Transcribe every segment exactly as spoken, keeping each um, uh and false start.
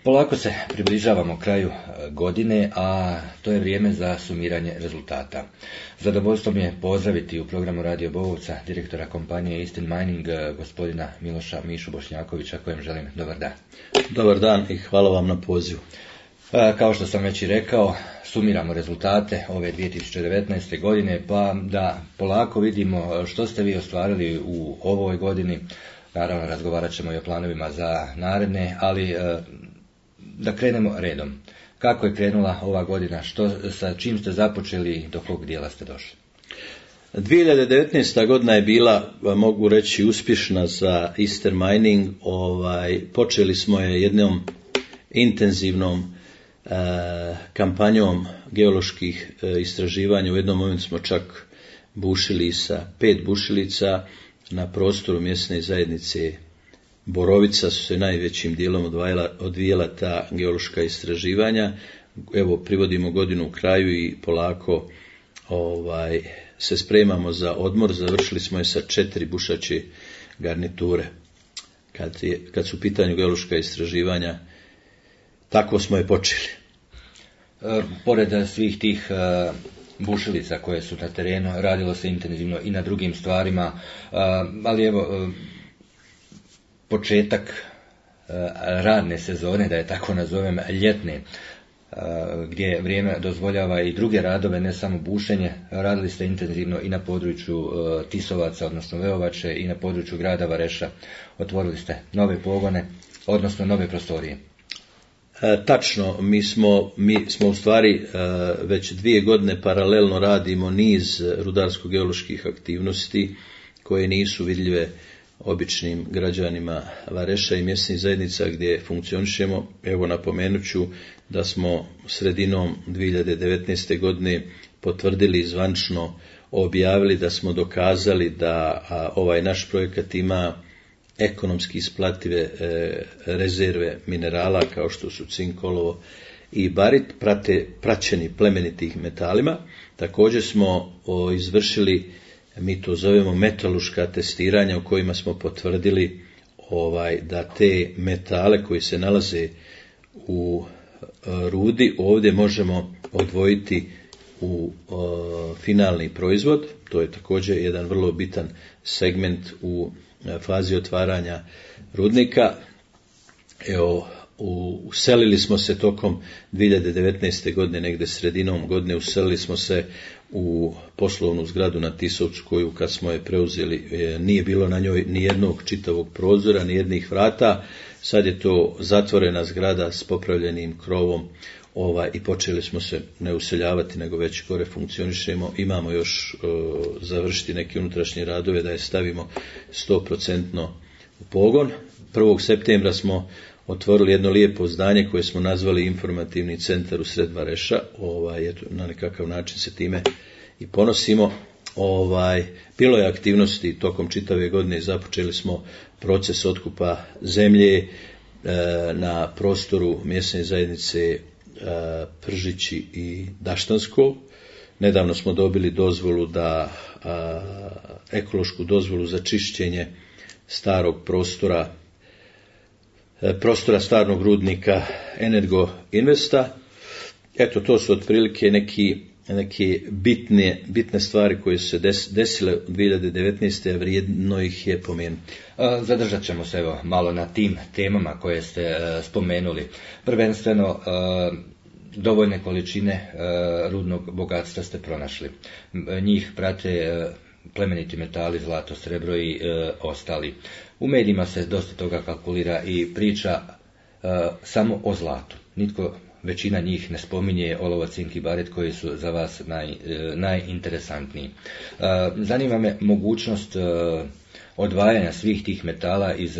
Polako se približavamo kraju godine, a to je vrijeme za sumiranje rezultata. Zadovoljstvo mi je pozdraviti u programu Radio Bovovca direktora kompanije Eastern Mining, gospodina Miloša Mišu Bošnjakovića, kojem želim dobar dan. Dobar dan i hvala vam na pozivu. Kao što sam već i rekao, sumiramo rezultate ove dvije tisuće devetnaeste. godine, pa da polako vidimo što ste vi ostvarili u ovoj godini. Naravno, razgovarat ćemo i o planovima za naredne, ali da krenemo redom. Kako je krenula ova godina? Što, sa čim ste započeli i do kog dijela ste došli? dvije hiljade devetnaesta. godina je bila, mogu reći, uspješna za Eastern Mining. Ovaj, počeli smo je jednom intenzivnom e, kampanjom geoloških e, istraživanja. U jednom momentu smo čak bušili sa pet bušilica na prostoru mjesne zajednice Borovica, su se najvećim dijelom odvijala, odvijala ta geološka istraživanja. Evo, privodimo godinu u kraju i polako ovaj, se spremamo za odmor. Završili smo je sa četiri bušače garniture. Kad, je, kad su u pitanju geološka istraživanja, tako smo je počeli. E, pored svih tih e, bušilica koje su na terenu, radilo se intenzivno i na drugim stvarima, e, ali evo, e, početak e, radne sezone, da je tako nazovem, ljetne, e, gdje vrijeme dozvoljava i druge radove, ne samo bušenje. Radili ste intenzivno i na području e, Tisovaca, odnosno Veovače, i na području grada Vareša. Otvorili ste nove pogone, odnosno nove prostorije. E, tačno, mi smo, mi smo u stvari e, već dvije godine paralelno radimo niz rudarsko-geoloških aktivnosti koje nisu vidljive običnim građanima Vareša i mjesnih zajednica gdje funkcionišemo. Evo, napomenut ću da smo sredinom dvije hiljade devetnaeste. godine potvrdili, zvanično objavili da smo dokazali da a, ovaj naš projekat ima ekonomski isplative e, rezerve minerala kao što su cink, olovo i barit, prate, praćeni plemenitih metalima. Također smo o, izvršili, mi to zovemo metalurška testiranja, u kojima smo potvrdili ovaj, da te metale koji se nalaze u e, rudi ovdje možemo odvojiti u e, finalni proizvod. To je također jedan vrlo bitan segment u fazi otvaranja rudnika. Evo, uselili smo se tokom dvije hiljade devetnaeste. godine, negdje sredinom godine, uselili smo se u poslovnu zgradu na Tisovcu, koju kad smo je preuzeli nije bilo na njoj ni jednog čitavog prozora, ni jednih vrata. Sad je to zatvorena zgrada s popravljenim krovom, ovaj, i počeli smo se ne useljavati, nego već gore funkcionišemo. Imamo još e, završiti neke unutrašnje radove da je stavimo sto posto u pogon. prvog septembra smo otvorili jedno lijepo zdanje koje smo nazvali Informativni centar u sred Vareša. Ovaj, eto, na nekakav način se time i ponosimo. Ovaj, bilo je aktivnosti tokom čitave godine. Započeli smo proces otkupa zemlje e, na prostoru mjesne zajednice Pržići i Daštansko. Nedavno smo dobili dozvolu da a, ekološku dozvolu za čišćenje starog prostora prostora starog rudnika Energo Investa. Eto, to su otprilike neki, neke bitne, bitne stvari koje su se des, desile u dvije hiljade devetnaeste. a vrijedno ih je pomenuti. Zadržat ćemo se evo malo na tim temama koje ste uh, spomenuli. Prvenstveno, uh, dovoljne količine uh, rudnog bogatstva ste pronašli. Njih prate uh, plemeniti metali, zlato, srebro i uh, ostali. U medijima se dosta toga kalkulira i priča uh, samo o zlatu. Nitko, većina njih ne spominje olovo, cink i barit koji su za vas naj, uh, najinteresantniji. Uh, zanima me mogućnost uh, odvajanja svih tih metala iz uh,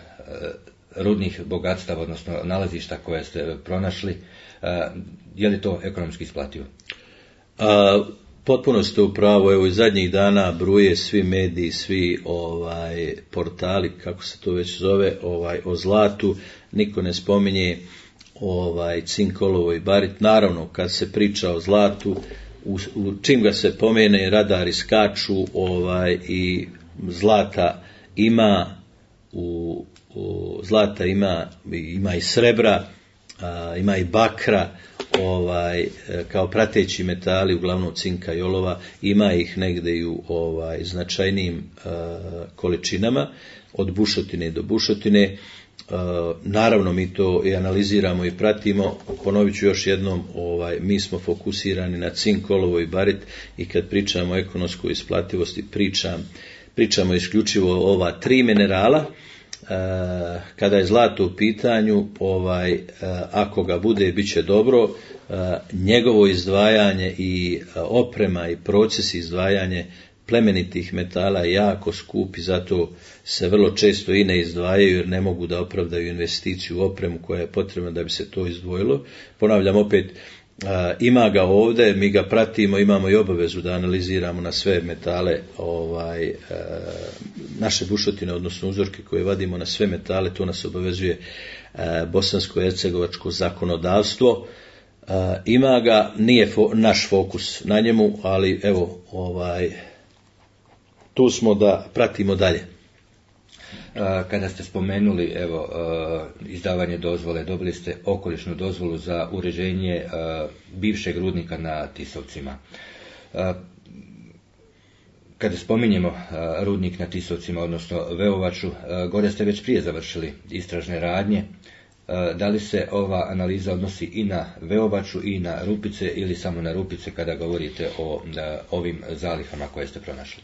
rudnih bogatstava, odnosno nalazišta koje ste pronašli. Uh, je li to ekonomski isplativo? A, potpuno ste u pravu. Evo, iz zadnjih dana bruje svi mediji, svi ovaj portali, kako se to već zove, ovaj o zlatu. Niko ne spominje ovaj cink, olovo i barit. Naravno, kad se priča o zlatu, u, u čim ga se pomene, radari skaču, ovaj i zlata ima u, u zlata ima ima i srebra, a, ima i bakra, ovaj, kao prateći metali, uglavnom cinka i olova, ima ih negdje i u ovaj, značajnijim a, količinama, od bušotine do bušotine. A, naravno mi to i analiziramo i pratimo. Ponovit ću još jednom, ovaj, mi smo fokusirani na cink, olovo i barit, i kad pričamo o ekonomskoj isplativosti pričam, pričamo isključivo o ova tri minerala. E, kada je zlato u pitanju, ovaj, e, ako ga bude, bit će dobro. E, njegovo izdvajanje i oprema i proces izdvajanje plemenitih metala je jako skup i zato se vrlo često i ne izdvajaju jer ne mogu da opravdaju investiciju u opremu koja je potrebna da bi se to izdvojilo. Ponavljam opet, Uh, ima ga ovdje, mi ga pratimo, imamo i obavezu da analiziramo na sve metale ovaj, uh, naše bušotine, odnosno uzorke koje vadimo na sve metale, to nas obavezuje uh, bosansko-hercegovačko zakonodavstvo. Uh, ima ga, nije fo, naš fokus na njemu, ali evo, ovaj, tu smo da pratimo dalje. Kada ste spomenuli evo izdavanje dozvole, dobili ste okolišnu dozvolu za uređenje bivšeg rudnika na Tisovcima. Kada spominjemo rudnik na Tisovcima, odnosno Veovaču, gore ste već prije završili istražne radnje. Da li se ova analiza odnosi i na Veovaču i na Rupice ili samo na Rupice kada govorite o ovim zalihama koje ste pronašli?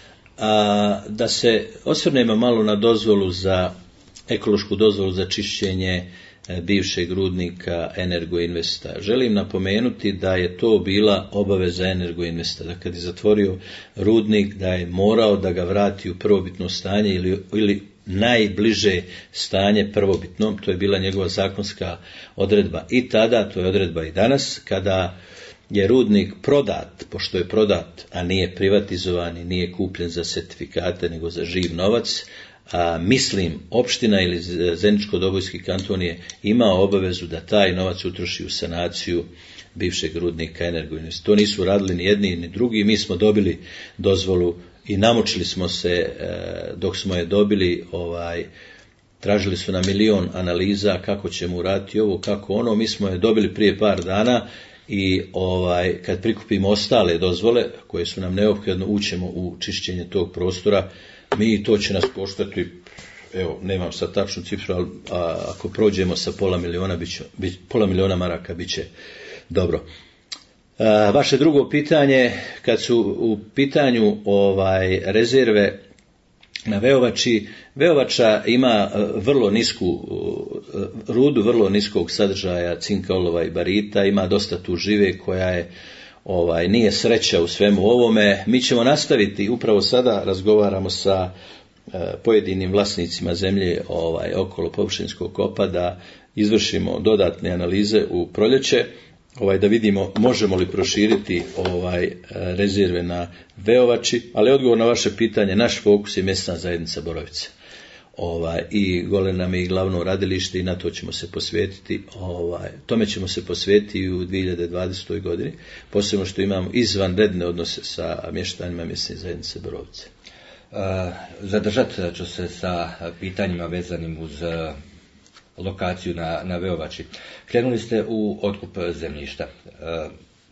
A, da se osvrnemo malo na dozvolu za ekološku dozvolu za čišćenje e, bivšeg rudnika Energoinvesta. Želim napomenuti da je to bila obaveza Energoinvesta, da kad je zatvorio rudnik da je morao da ga vrati u prvobitno stanje ili, ili najbliže stanje prvobitnom, to je bila njegova zakonska odredba i tada, to je odredba i danas, kada je rudnik prodat, pošto je prodat, a nije privatizovan i nije kupljen za sertifikate, nego za živ novac, a mislim opština ili Zeničko-Dobojski kanton je imao obavezu da taj novac utroši u sanaciju bivšeg rudnika Energoinvest. To nisu radili ni jedni ni drugi, mi smo dobili dozvolu i namučili smo se dok smo je dobili, ovaj, tražili su na milion analiza kako ćemo uraditi ovo, kako ono, mi smo je dobili prije par dana. I ovaj, kad prikupimo ostale dozvole koje su nam neophodno, ućemo u čišćenje tog prostora, mi to će nas koštati, evo nemam sad tačnu cifru, ali a, ako prođemo sa pola miliona, biće, bit, pola miliona maraka bit će dobro. A, vaše drugo pitanje, kad su u pitanju ovaj, rezerve na Veovači, Veovača ima vrlo nisku rudu, vrlo niskog sadržaja cinka, olova i barita, ima dosta tu žive koja je, ovaj, nije sreća u svemu ovome. Mi ćemo nastaviti, upravo sada razgovaramo sa e, pojedinim vlasnicima zemlje ovaj, okolo površinskog kopa da izvršimo dodatne analize u proljeće, ovaj, da vidimo možemo li proširiti ovaj, rezerve na Veovači, ali odgovor na vaše pitanje, naš fokus je mjesna zajednica Borovice. Ovaj, i gole nam je i glavno radilište i na to ćemo se posvetiti, ovaj, tome ćemo se posvetiti u dvije hiljade dvadesetoj godini, posebno što imamo izvanredne odnose sa mještanima mjesne zajednice Borovice. Uh, zadržat ću se sa pitanjima vezanim uz uh, lokaciju na, na Veovači. Krenuli ste u otkup zemljišta uh,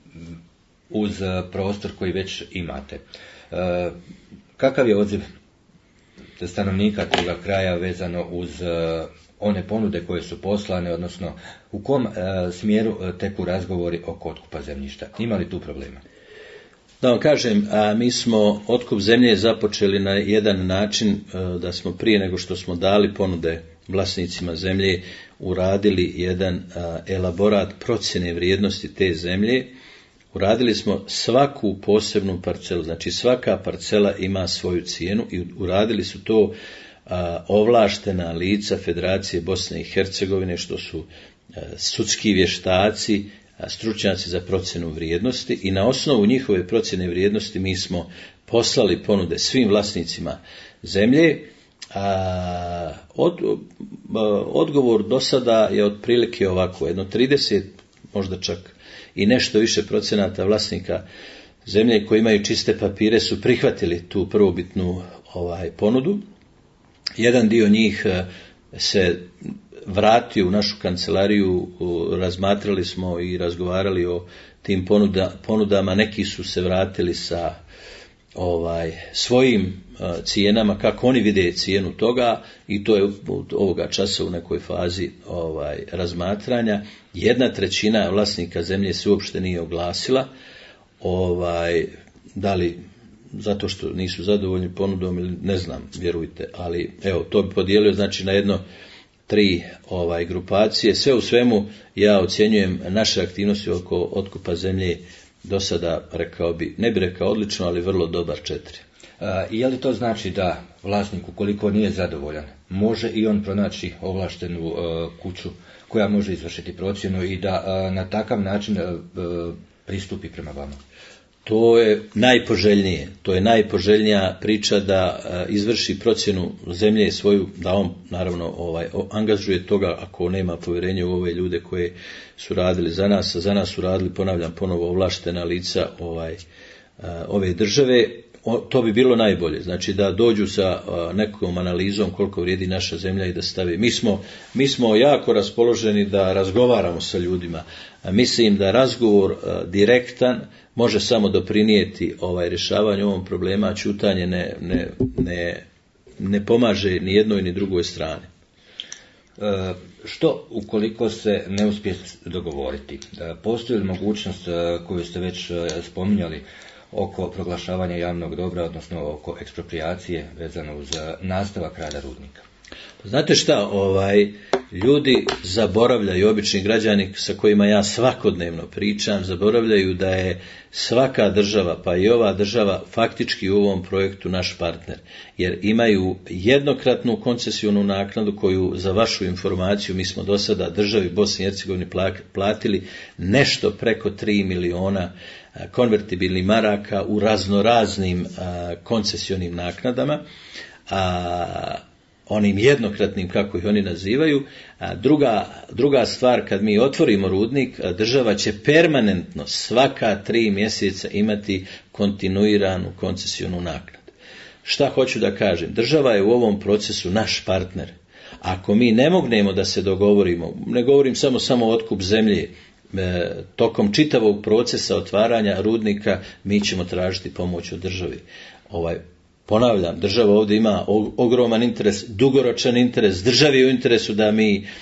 uz prostor koji već imate. Uh, kakav je odziv stanovnika toga kraja vezano uz uh, one ponude koje su poslane, odnosno u kom uh, smjeru teku razgovori oko otkupa zemljišta? Ima li tu problema? Da vam kažem, a mi smo otkup zemlje započeli na jedan način da smo prije nego što smo dali ponude vlasnicima zemlje uradili jedan a, elaborat procjene vrijednosti te zemlje. Uradili smo svaku posebnu parcelu, znači svaka parcela ima svoju cijenu i uradili su to a, ovlaštena lica Federacije Bosne i Hercegovine, što su a, sudski vještaci, a, stručnjaci za procjenu vrijednosti, i na osnovu njihove procjene vrijednosti mi smo poslali ponude svim vlasnicima zemlje. A, od, a, odgovor do sada je otprilike ovako, jedno trideset, možda čak i nešto više procenata vlasnika zemlje koji imaju čiste papire su prihvatili tu prvobitnu ovaj, ponudu. Jedan dio njih se vratio u našu kancelariju, razmatrali smo i razgovarali o tim ponuda, ponudama, neki su se vratili sa ovaj svojim cijenama, kako oni vide cijenu toga, i to je ovoga časa u nekoj fazi ovaj razmatranja. Jedna trećina vlasnika zemlje se uopšte nije oglasila, ovaj da li zato što nisu zadovoljni ponudom ili ne znam, vjerujte, ali evo, to bi podijelio znači na jedno tri ovaj grupacije. Sve u svemu ja ocjenjujem naše aktivnosti oko otkupa zemlje do sada, rekao bi, ne bi rekao odlično, ali vrlo dobar četiri. A, je li to znači da vlasnik, ukoliko nije zadovoljan, može i on pronaći ovlaštenu a, kuću koja može izvršiti procjenu i da a, na takav način a, a, pristupi prema vama? To je najpoželjnije, to je najpoželjnija priča da izvrši procjenu zemlje svoju, da on naravno ovaj angažuje toga ako nema povjerenja u ove ljude koje su radili za nas, a za nas su radili, ponavljam ponovo, ovlaštena lica ovaj ove države. To bi bilo najbolje, znači da dođu sa nekom analizom koliko vrijedi naša zemlja i da stavi. Mi smo, mi smo jako raspoloženi da razgovaramo sa ljudima. Mislim da razgovor direktan može samo doprinijeti ovaj rješavanju ovom problema, a ćutanje ne, ne, ne, ne pomaže ni jednoj ni drugoj strani. E, što ukoliko se ne uspije dogovoriti? E, postoji li mogućnost koju ste već spominjali oko proglašavanja javnog dobra, odnosno oko eksproprijacije vezano uz nastavak rada rudnika? Znate šta, ovaj, ljudi zaboravljaju, obični građani sa kojima ja svakodnevno pričam, zaboravljaju da je svaka država, pa i ova država, faktički u ovom projektu naš partner. Jer imaju jednokratnu koncesionu naknadu koju, za vašu informaciju, mi smo do sada državi Bosne i Hercegovine platili nešto preko tri miliona konvertibilnih maraka u raznoraznim koncesionim naknadama, a onim jednokratnim, kako ih oni nazivaju. A druga, druga stvar, kad mi otvorimo rudnik, država će permanentno svaka tri mjeseca imati kontinuiranu koncesionu naknadu. Šta hoću da kažem? Država je u ovom procesu naš partner. Ako mi ne mognemo da se dogovorimo, ne govorim samo samo otkup zemlje, e, tokom čitavog procesa otvaranja rudnika mi ćemo tražiti pomoć od države. Ovaj Ponavljam, država ovdje ima ogroman interes, dugoročan interes, državi je u interesu da mi e,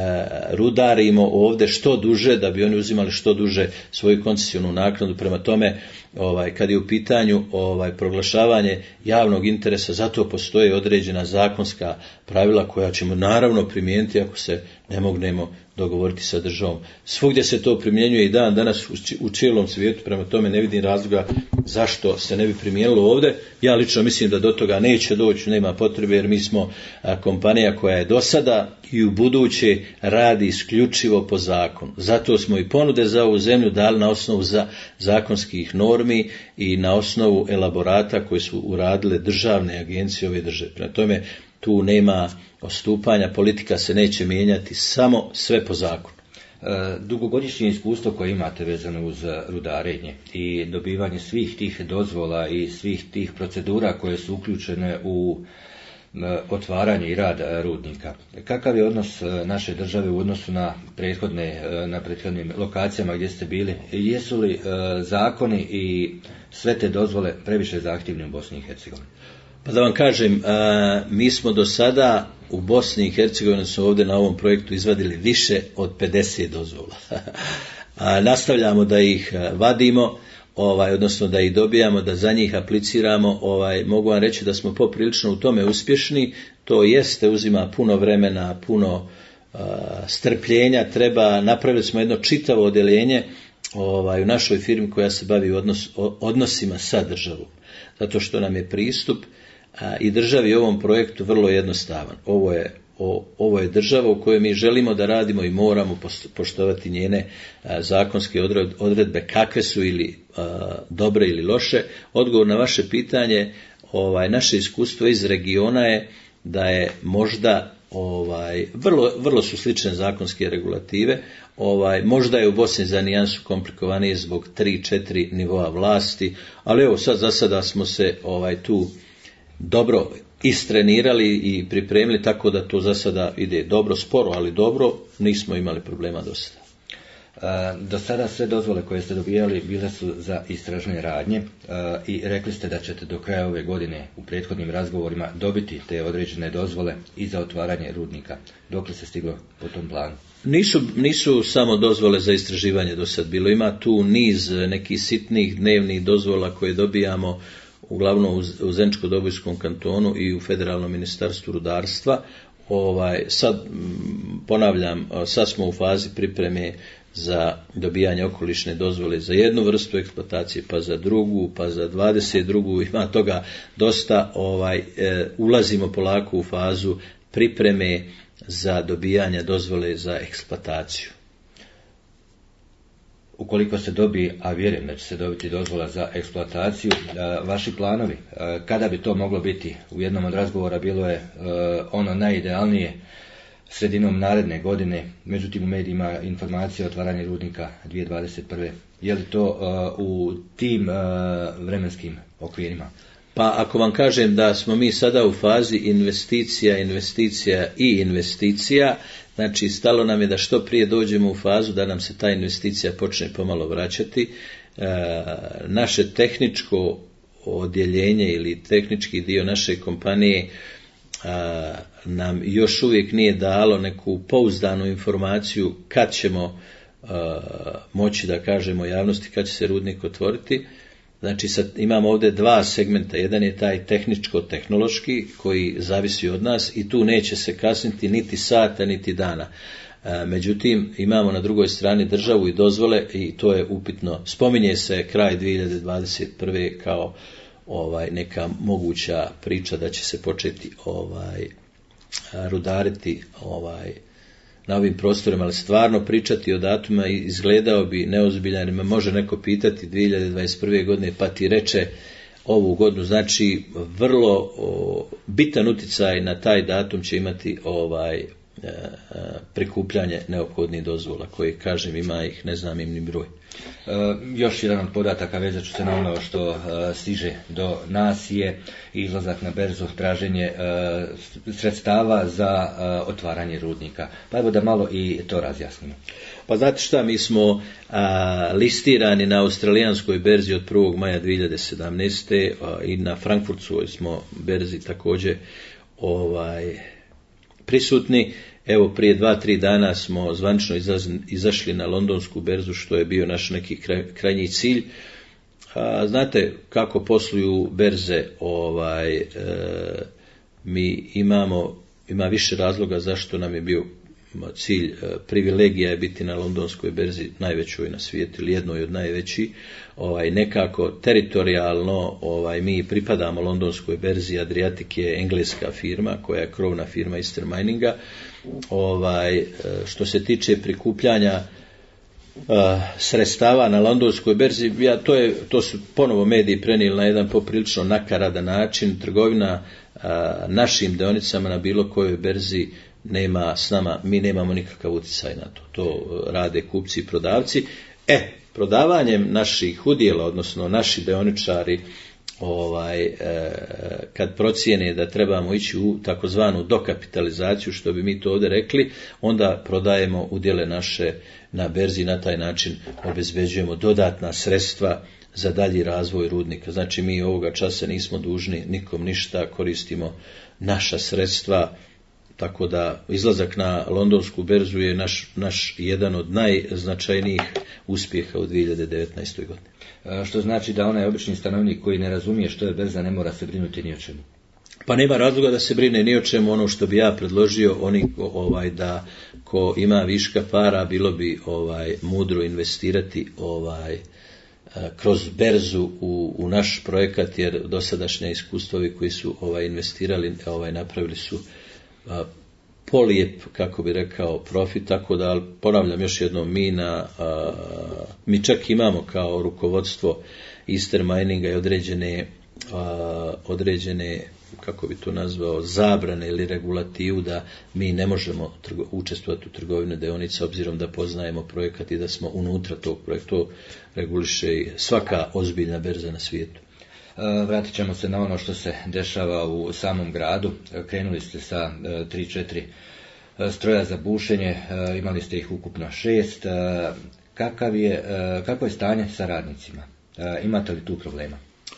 rudarimo ovdje što duže, da bi oni uzimali što duže svoju koncesionu naknadu. Prema tome, ovaj, kad je u pitanju ovaj, proglašavanje javnog interesa, zato postoje određena zakonska pravila koja ćemo naravno primijeniti ako se ne mognemo dogovoriti sa državom. Svugdje se to primjenjuje i dan danas u cijelom svijetu, prema tome ne vidim razloga zašto se ne bi primijenilo ovdje. Ja lično mislim da do toga neće doći, nema potrebe, jer mi smo kompanija koja je do sada i u buduće radi isključivo po zakonu. Zato smo i ponude za ovu zemlju dali na osnovu za zakonskih normi i na osnovu elaborata koje su uradile državne agencije ove države. Prema tome, tu nema odstupanja, politika se neće mijenjati, samo sve po zakonu. E, dugogodišnje iskustvo koje imate vezano uz rudarenje i dobivanje svih tih dozvola i svih tih procedura koje su uključene u e, otvaranje i rad rudnika. Kakav je odnos naše države u odnosu na prethodne, na prethodnim lokacijama gdje ste bili? Jesu li e, zakoni i sve te dozvole previše zahtjevni u Bosni i Hercegovini? Pa da vam kažem, a, mi smo do sada u Bosni i Hercegovini smo ovdje na ovom projektu izvadili više od pedeset dozvola. A, nastavljamo da ih vadimo, ovaj, odnosno da ih dobijamo, da za njih apliciramo. Ovaj, mogu vam reći da smo poprilično u tome uspješni. To jeste, uzima puno vremena, puno a, strpljenja. Treba, napravili smo jedno čitavo odeljenje ovaj, u našoj firmi koja se bavi odnos, odnosima sa državom. Zato što nam je pristup a, i državi ovom projektu vrlo jednostavan. Ovo je, o, ovo je država u kojoj mi želimo da radimo i moramo poštovati njene a, zakonske odredbe, kakve su ili a, dobre ili loše. Odgovor na vaše pitanje, ovaj, naše iskustvo iz regiona je da je možda ovaj, vrlo, vrlo su slične zakonske regulative. Ovaj, možda je u Bosni za nijansu komplikovanije zbog tri četiri nivoa vlasti, ali evo sad za sada smo se ovaj, tu dobro istrenirali i pripremili tako da to za sada ide dobro, sporo, ali dobro, nismo imali problema do sada. Do sada sve dozvole koje ste dobijali bile su za istražne radnje i rekli ste da ćete do kraja ove godine u prethodnim razgovorima dobiti te određene dozvole i za otvaranje rudnika. Dokle se stiglo po tom planu? Nisu, nisu samo dozvole za istraživanje do sad bilo, ima tu niz nekih sitnih dnevnih dozvola koje dobijamo uglavnom u Zeničko-Dobojskom kantonu i u Federalnom ministarstvu rudarstva. Ovaj, sad ponavljam, sad smo u fazi pripreme za dobijanje okolišne dozvole za jednu vrstu eksploatacije, pa za drugu, pa za dvadeset drugu, ima toga dosta, ovaj, e, ulazimo polako u fazu pripreme za dobijanje dozvole za eksploataciju. Ukoliko se dobije, a vjerujem da će se dobiti dozvola za eksploataciju, vaši planovi, kada bi to moglo biti? U jednom od razgovora bilo je ono najidealnije sredinom naredne godine, međutim u medijima informacija o otvaranju rudnika dvije tisuće dvadeset prve. Je li to u tim vremenskim okvirima? Pa ako vam kažem da smo mi sada u fazi investicija, investicija i investicija, znači stalo nam je da što prije dođemo u fazu da nam se ta investicija počne pomalo vraćati. E, naše tehničko odjeljenje ili tehnički dio naše kompanije a, nam još uvijek nije dalo neku pouzdanu informaciju kad ćemo a, moći da kažemo javnosti kad će se rudnik otvoriti. Znači sad imamo ovdje dva segmenta, jedan je taj tehničko-tehnološki koji zavisi od nas i tu neće se kasniti niti sata niti dana. E, međutim imamo na drugoj strani državu i dozvole i to je upitno. Spominje se kraj dvije tisuće dvadeset prve kao ovaj neka moguća priča da će se početi ovaj rudariti ovaj na ovim prostorima, ali stvarno pričati o datuma izgledao bi neozbiljan, jer me može neko pitati dvije tisuće dvadeset prve godine pa ti reče ovu godinu, znači vrlo o, bitan utjecaj na taj datum će imati ovaj e, prikupljanje neophodnih dozvola, koje kažem ima ih, ne znam im ni broj. E, još jedan od podataka, vezat ću se na ono što e, stiže do nas, je izlazak na berzu, traženje e, sredstava za e, otvaranje rudnika. Pa evo da malo i to razjasnimo. Pa znate šta, mi smo a, listirani na australijanskoj berzi od prvog maja dvije tisuće sedamnaeste. A, i na frankfurtskoj smo berzi također ovaj, prisutni. Evo prije dva, tri dana smo zvanično izašli na londonsku berzu, što je bio naš neki kraj, krajnji cilj. A, znate kako posluju berze, ovaj, e, mi imamo, ima više razloga zašto nam je bio cilj, e, privilegija je biti na londonskoj berzi, najvećoj na svijetu ili jednoj od najvećih. Ovaj, nekako teritorijalno ovaj, mi pripadamo londonskoj berzi, Adriatic je engleska firma koja je krovna firma Eastern Mininga. Ovaj, što se tiče prikupljanja uh, sredstava na londonskoj berzi, ja, to, je, to su ponovo mediji prenijeli na jedan poprilično nakaradan način. Trgovina uh, našim deonicama na bilo kojoj berzi nema s nama, mi nemamo nikakav utjecaj na to. To rade kupci i prodavci. E, prodavanjem naših udjela, odnosno naši deoničari, ovaj, e, kad procijene da trebamo ići u takozvanu dokapitalizaciju, što bi mi to ovdje rekli, onda prodajemo udjele naše na berzi, na taj način obezbeđujemo dodatna sredstva za dalji razvoj rudnika. Znači mi ovoga časa nismo dužni nikom ništa, koristimo naša sredstva, tako da izlazak na londonsku berzu je naš, naš jedan od najznačajnijih uspjeha u dvije tisuće devetnaestoj godini. Što znači da onaj obični stanovnik koji ne razumije što je berza ne mora se brinuti ni o čemu? Pa nema razloga da se brine ni o čemu. Ono što bi ja predložio, oni ovaj, da ko ima viška para, bilo bi ovaj mudro investirati ovaj kroz berzu u, u naš projekat, jer dosadašnja iskustovi koji su ovaj investirali ovaj napravili su a, polijep, kako bi rekao, profit, tako da ponavljam još jednom, mi na a, mi čak imamo kao rukovodstvo Eastern Mininga i određene a, određene, kako bi to nazvao, zabrane ili regulativu da mi ne možemo trgo, učestvovati u trgovini deonica, obzirom da poznajemo projekat i da smo unutra tog projekta. To reguliše svaka ozbiljna berza na svijetu. Vratit ćemo se na ono što se dešava u samom gradu. Krenuli ste sa tri četiri stroja za bušenje, imali ste ih ukupno šest. Kakav je, kako je stanje sa radnicima? Imate li tu problema?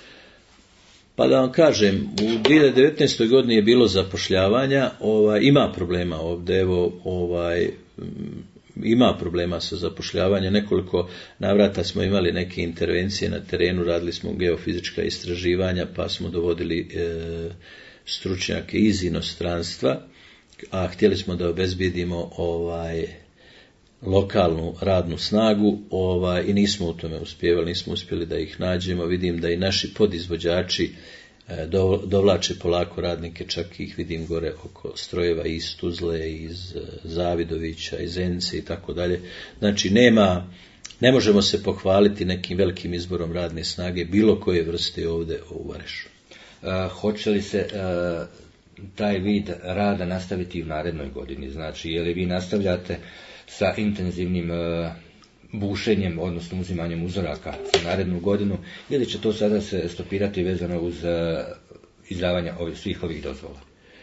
Pa da vam kažem, u dvije hiljade devetnaestoj godini je bilo zapošljavanja, ovaj, ima problema ovdje, evo, ovaj, ima problema sa zapošljavanjem, nekoliko navrata smo imali neke intervencije na terenu, radili smo geofizička istraživanja, pa smo dovodili e, stručnjake iz inostranstva, a htjeli smo da obezbijedimo ovaj, lokalnu radnu snagu, ovaj, i nismo u tome uspjevali, nismo uspjeli da ih nađemo. Vidim da i naši podizvođači e, do, dovlače polako radnike, čak ih vidim gore oko strojeva iz Tuzle, iz Zavidovića, iz Zenice i tako dalje. Znači nema, ne možemo se pohvaliti nekim velikim izborom radne snage bilo koje vrste ovdje u Varešu. E, hoće li se e, taj vid rada nastaviti u narednoj godini? Znači, je li vi nastavljate sa intenzivnim e, bušenjem, odnosno uzimanjem uzoraka za narednu godinu, ili će to sada se stopirati vezano uz e, izdavanje ovih, svih ovih dozvola?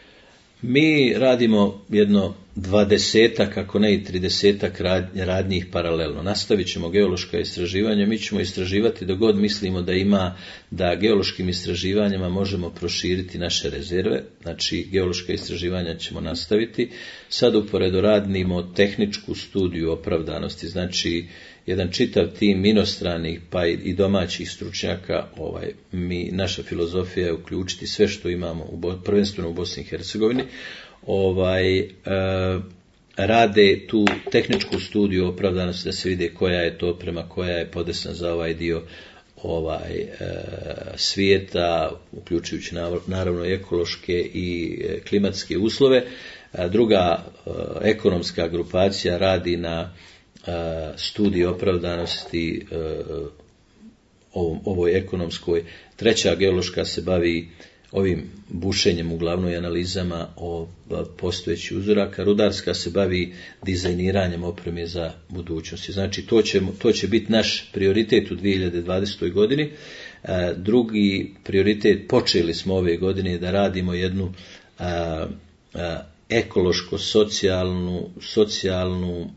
Mi radimo jedno dvadesetak, ako ne i tridesetak radnjih paralelno. Nastavit ćemo geološka istraživanja, mi ćemo istraživati dok god mislimo da ima, da geološkim istraživanjima možemo proširiti naše rezerve, znači geološka istraživanja ćemo nastaviti. Sad uporedo radimo tehničku studiju opravdanosti, znači jedan čitav tim inostranih pa i domaćih stručnjaka, ovaj, mi, naša filozofija je uključiti sve što imamo, u, prvenstveno u Bosni i Hercegovini, ovaj, e, rade tu tehničku studiju opravdanosti da se vide koja je to oprema, koja je podesna za ovaj dio ovaj, e, svijeta, uključujući naravno ekološke i klimatske uslove. A druga e, ekonomska grupacija radi na studiji opravdanosti ovoj ekonomskoj. Treća geološka se bavi ovim bušenjem uglavnom i analizama o postojećih uzoraka. Rudarska se bavi dizajniranjem opreme za budućnost. Znači to će, to će biti naš prioritet u dvije hiljade dvadesetoj godini. Drugi prioritet, počeli smo ove godine da radimo jednu ekološko-socijalnu socijalnu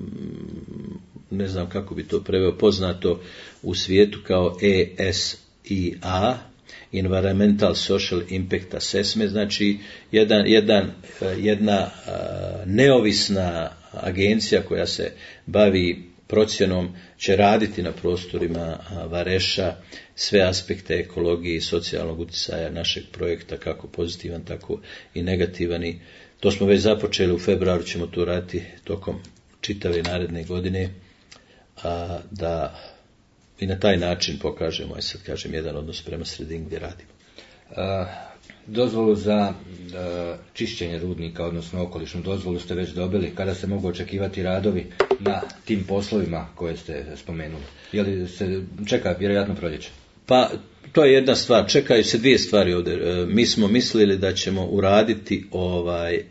ne znam kako bi to preveo, poznato u svijetu kao E S I A, Environmental Social Impact Assessment, znači jedan, jedan, jedna neovisna agencija koja se bavi procjenom će raditi na prostorima Vareša sve aspekte ekologije i socijalnog utjecaja našeg projekta, kako pozitivan, tako i negativan. I to smo već započeli, u februaru ćemo to raditi tokom čitave naredne godine, a, da i na taj način pokažemo, aj sad kažem, jedan odnos prema sredini gdje radimo. A, dozvolu za a, čišćenje rudnika, odnosno okolišnu dozvolu ste već dobili. Kada se mogu očekivati radovi na tim poslovima koje ste spomenuli? Je li se čeka vjerojatno proljeće? Pa to je jedna stvar, čekaju se dvije stvari ovdje. E, mi smo mislili da ćemo uraditi ovaj e,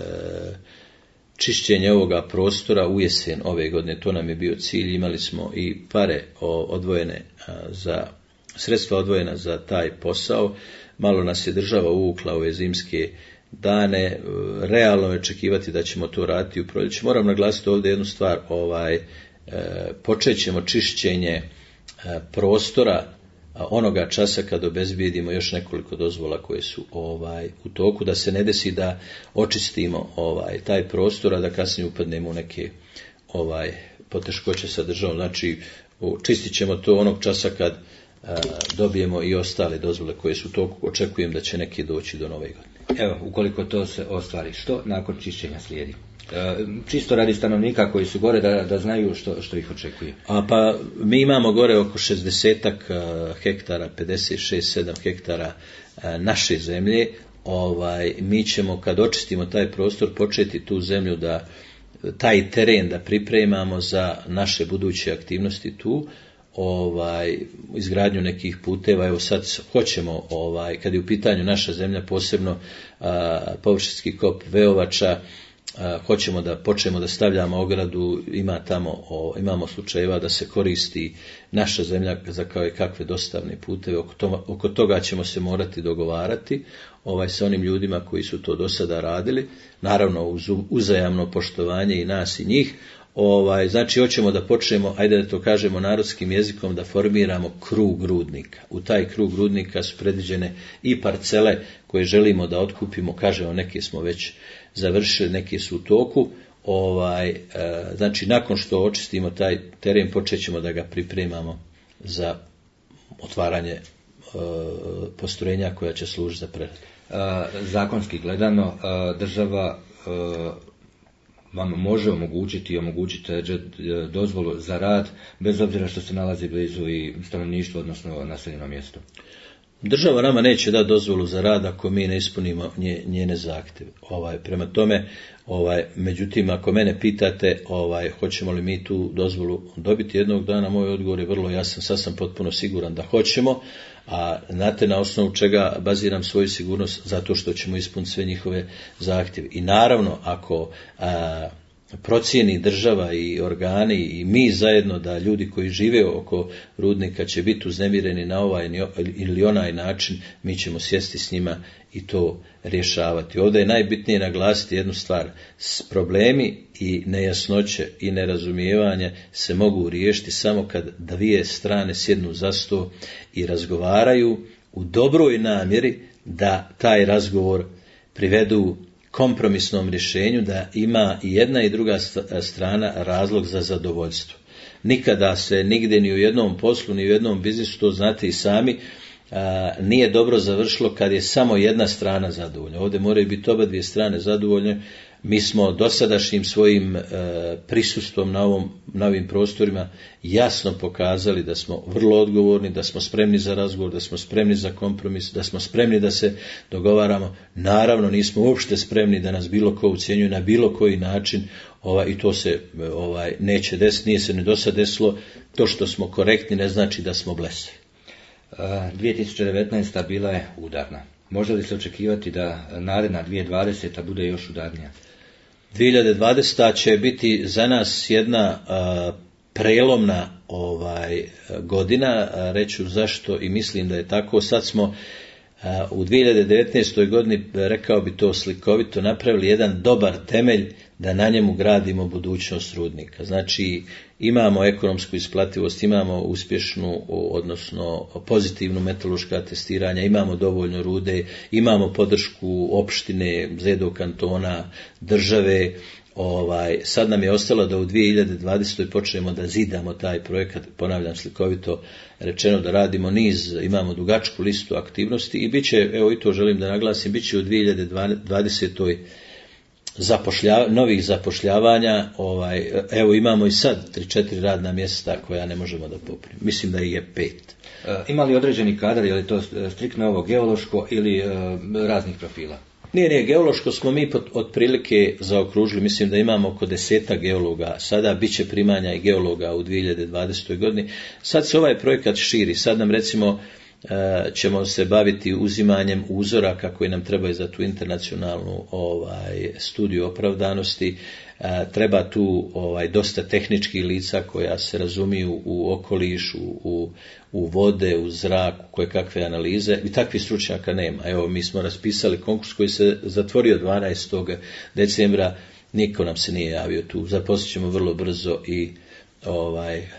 čišćenje ovoga prostora u jesen ove godine, to nam je bio cilj, imali smo i pare odvojene za, sredstva odvojena za taj posao, malo nas je država uvukla ove zimske dane, realno je očekivati da ćemo to raditi u proljeće. Moram naglasiti ovdje jednu stvar, ovaj, počet ćemo čišćenje prostora onoga časa kad obezbijedimo još nekoliko dozvola koje su ovaj u toku, da se ne desi da očistimo ovaj taj prostor, a da kasnije upadnemo u neke ovaj poteškoće sa državom. Znači čistit ćemo to onog časa kad a, dobijemo i ostale dozvole koje su u toku. Očekujem da će neki doći do nove godine. Evo, ukoliko to se ostvari, što nakon čišćenja slijedi? Čisto radi stanovnika koji su gore da, da znaju što, što ih očekuje. A pa mi imamo gore oko šezdesetak hektara, pedeset šest sedam hektara naše zemlje. Ovaj, mi ćemo kad očistimo taj prostor početi tu zemlju da taj teren da pripremamo za naše buduće aktivnosti tu. Ovaj, izgradnju nekih puteva, evo sad hoćemo, ovaj, kad je u pitanju naša zemlja, posebno a, površinski kop Veovača, a, hoćemo da počnemo da stavljamo ogradu, ima tamo, o, imamo slučajeva da se koristi naša zemlja za kao i kakve dostavne puteve, oko, to, oko toga ćemo se morati dogovarati ovaj, sa onim ljudima koji su to do sada radili, naravno uz uzajamno poštovanje i nas i njih. Ovaj, znači hoćemo da počnemo, ajde da to kažemo narodskim jezikom, da formiramo krug rudnika. U taj krug rudnika su predviđene i parcele koje želimo da otkupimo, kažemo neke smo već završili, neke su u toku. Ovaj, e, znači nakon što očistimo taj teren počet ćemo da ga pripremamo za otvaranje e, postrojenja koja će služiti za preradu. Zakonski gledano država vam može omogućiti i omogućiti dozvolu za rad bez obzira što se nalazi blizu i stanovništvo, odnosno naseljeno mjesto. Država nama neće dati dozvolu za rad ako mi ne ispunimo njene zahtjeve. Ovaj, prema tome, ovaj, međutim, ako mene pitate ovaj, hoćemo li mi tu dozvolu dobiti jednog dana, moj odgovor je vrlo jasan, sad sam potpuno siguran da hoćemo, a znate na osnovu čega baziram svoju sigurnost, zato što ćemo ispuniti sve njihove zahtjeve. I naravno, ako a, procijeni država i organi i mi zajedno da ljudi koji žive oko rudnika će biti uznemireni na ovaj ili onaj način, mi ćemo sjesti s njima i to rješavati. Ovdje je najbitnije naglasiti jednu stvar. Problemi i nejasnoće i nerazumijevanje se mogu riješiti samo kad dvije strane sjednu za sto i razgovaraju u dobroj namjeri da taj razgovor privedu kompromisnom rješenju, da ima i jedna i druga strana razlog za zadovoljstvo. Nikada se nigdje ni u jednom poslu, ni u jednom biznisu, to znate i sami, nije dobro završilo kad je samo jedna strana zadovoljna. Ovdje moraju biti oba dvije strane zadovoljne. Mi smo dosadašnjim svojim e, prisustvom na, ovom, na ovim prostorima jasno pokazali da smo vrlo odgovorni, da smo spremni za razgovor, da smo spremni za kompromis, da smo spremni da se dogovaramo. Naravno nismo uopšte spremni da nas bilo ko ucjenjuje na bilo koji način, ovaj, i to se ovaj, neće desiti, nije se ni do sad desilo. To što smo korektni ne znači da smo blesavi. dvije tisuće devetnaesta bila je udarna. Može li se očekivati da naredna dvije tisuće dvadeseta bude još udarnija? dvije tisuće dvadeseta će biti za nas jedna uh, prelomna ovaj, godina, reću zašto i mislim da je tako. Sad smo uh, u dvije tisuće devetnaestoj godini, rekao bi to slikovito, napravili jedan dobar temelj da na njemu gradimo budućnost rudnika. Znači imamo ekonomsku isplativost, imamo uspješnu, odnosno pozitivnu metalurška testiranja, imamo dovoljno rude, imamo podršku opštine, Zedo kantona, države. Ovaj, sad nam je ostalo da u dvije hiljade dvadesetoj počnemo da zidamo taj projekat, ponavljam slikovito rečeno, da radimo niz, imamo dugačku listu aktivnosti i bit će, evo i to želim da naglasim, bit će u dvije hiljade dvadesetoj Zapošlja, novih zapošljavanja, ovaj, evo imamo i sad tri četiri radna mjesta koja ne možemo da poprimimo. Mislim da ih je pet. E, ima li određeni kadar, je li to striktno ovo geološko ili e, raznih profila? Nije, nije, geološko smo mi otprilike zaokružili, mislim da imamo oko deseta geologa, sada bit će primanja i geologa u dvije hiljade dvadesetoj godini. Sad se ovaj projekat širi, sad nam recimo ćemo se baviti uzimanjem uzoraka koji nam trebaju za tu internacionalnu ovaj, studiju opravdanosti. E, treba tu ovaj, dosta tehničkih lica koja se razumiju u okoliš, u, u, u vode, u zrak, koje kakve analize i takvih stručnjaka nema. Evo, mi smo raspisali konkurs koji se zatvorio dvanaestog decembra, niko nam se nije javio tu. Zaposlit ćemo vrlo brzo i ovaj, e,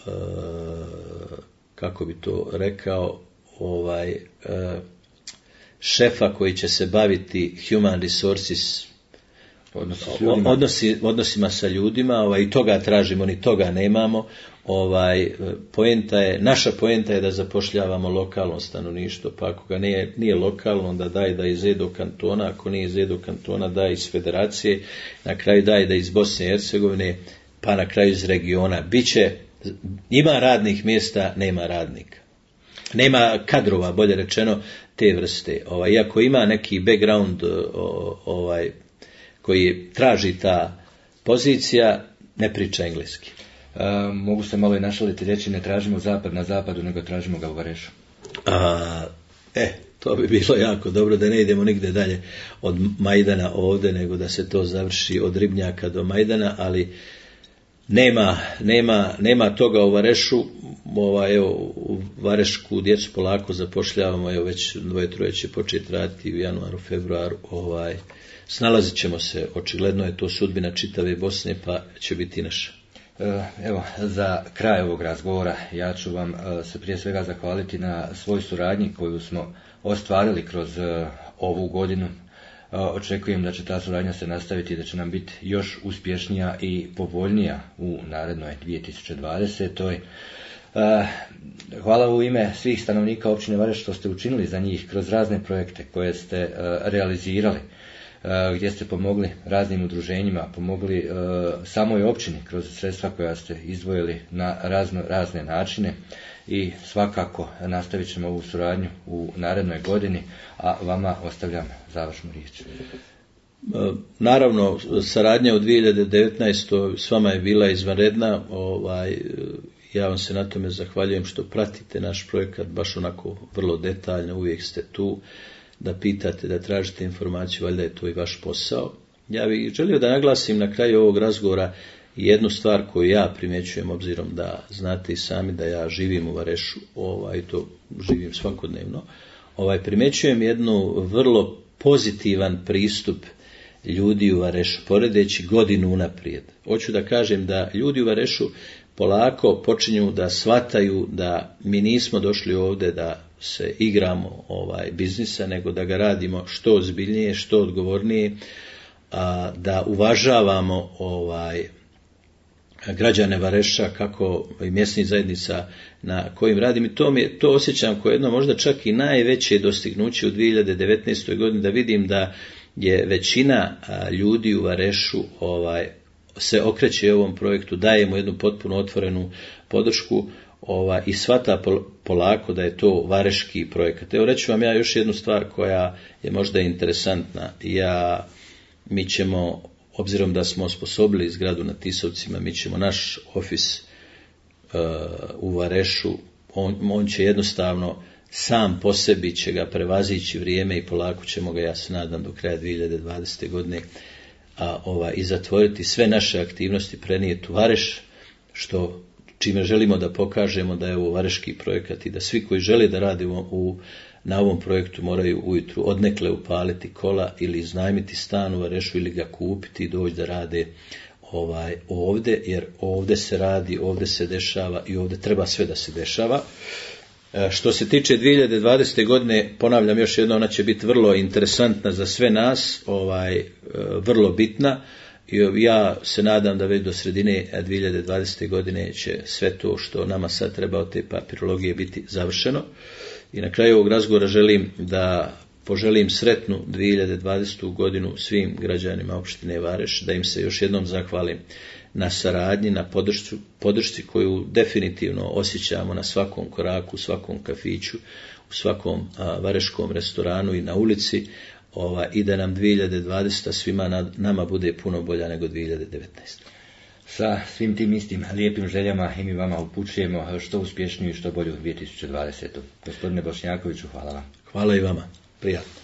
kako bi to rekao, ovaj e, šefa koji će se baviti human resources odnosi, odnosima sa ljudima, ovaj, i toga tražimo, ni toga nemamo. Ovaj, poenta je, naša poenta je da zapošljavamo lokalno stanovništvo, pa ako ga nije, nije lokalno, onda daj da iz Edo kantona, ako nije iz Edo kantona, daj iz federacije, na kraju daj da iz Bosne i Hercegovine, pa na kraju iz regiona. Biće, ima radnih mjesta, nema radnika. Nema kadrova, bolje rečeno, te vrste. Ovaj, iako ima neki background ovaj, koji traži ta pozicija, ne priča engleski. E, mogu se malo i našaliti reći, ne tražimo zapad na zapadu, nego tražimo ga u Varešu. A, e, To bi bilo jako dobro da ne idemo nigde dalje od Majdana ovdje, nego da se to završi od Ribnjaka do Majdana, ali nema, nema, nema toga u Varešu. Ovaj, evo, u Varešku djecu polako zapošljavamo, evo već dvoje troje će početi raditi u januaru, februaru. Ovaj, snalazit ćemo se, očigledno je to sudbina čitave Bosne, pa će biti naša. Evo, za kraj ovog razgovora ja ću vam se prije svega zahvaliti na svoj suradnji koju smo ostvarili kroz ovu godinu. Očekujem da će ta suradnja se nastaviti i da će nam biti još uspješnija i povoljnija u narednoj dvije tisuće dvadesetoj. Hvala u ime svih stanovnika općine Vareš što ste učinili za njih kroz razne projekte koje ste realizirali, gdje ste pomogli raznim udruženjima, pomogli samoj općini kroz sredstva koja ste izdvojili na razno, razne načine i svakako nastavit ćemo ovu suradnju u narednoj godini, a vama ostavljam završnu riječ. Naravno, saradnja u dvije hiljade devetnaestoj s vama je bila izvanredna. Ovaj, ja vam se na tome zahvaljujem što pratite naš projekat baš onako vrlo detaljno, uvijek ste tu da pitate, da tražite informaciju, valjda je to i vaš posao. Ja bih želio da naglasim na kraju ovog razgovora jednu stvar koju ja primjećujem, obzirom da znate i sami da ja živim u Varešu, ovaj, to živim svakodnevno, ovaj, primjećujem jednu vrlo pozitivan pristup ljudi u Varešu, poredeći godinu unaprijed. Hoću da kažem da ljudi u Varešu polako počinju da shvataju da mi nismo došli ovdje da se igramo ovaj biznisa, nego da ga radimo što ozbiljnije, što odgovornije, a, da uvažavamo ovaj građane Vareša, kako i mjesnih zajednica na kojim radim, i to, mi, to osjećam kao jedno možda čak i najveće dostignuće u dvije hiljade devetnaestoj godini, da vidim da je većina ljudi u Varešu ovaj, se okreće ovom projektu, daje mu jednu potpuno otvorenu podršku ovaj, i shvata polako da je to vareški projekat. Evo reću vam ja još jednu stvar koja je možda interesantna. Ja, mi ćemo, obzirom da smo osposobili zgradu na Tisovcima, mi ćemo naš ofis uh, u Varešu, on, on će jednostavno sam po sebi će ga prevazići vrijeme i polako ćemo ga, ja se nadam, do kraja dvije hiljade dvadesete godine a, ova, i zatvoriti sve naše aktivnosti, prenijeti u Vareš, što čime želimo da pokažemo da je ovo vareški projekat i da svi koji žele da rade u, u, na ovom projektu moraju ujutru odnekle upaliti kola ili iznajmiti stan u Varešu ili ga kupiti i doći da rade ovaj, ovdje, jer ovdje se radi, ovdje se dešava i ovdje treba sve da se dešava. Što se tiče dvije hiljade dvadesete godine, ponavljam još jedno, ona će biti vrlo interesantna za sve nas, ovaj, vrlo bitna. I ja se nadam da već do sredine dvije hiljade dvadesete godine će sve to što nama sad treba od te papirologije biti završeno. I na kraju ovog razgovora želim da poželim sretnu dvije hiljade dvadesetu godinu svim građanima opštine Vareš, da im se još jednom zahvalim na saradnji, na podršci, podršci koju definitivno osjećamo na svakom koraku, u svakom kafiću, u svakom a, vareškom restoranu i na ulici, ova, i da nam dvije hiljade dvadeseta svima na, nama bude puno bolja nego dvije hiljade devetnaesta. Sa svim tim istim lijepim željama i mi vama upućujemo što uspješniju i što bolju dvije tisuće dvadesetu. Gospodine Bošnjakoviću, hvala vam. Hvala i vama. Prijatno.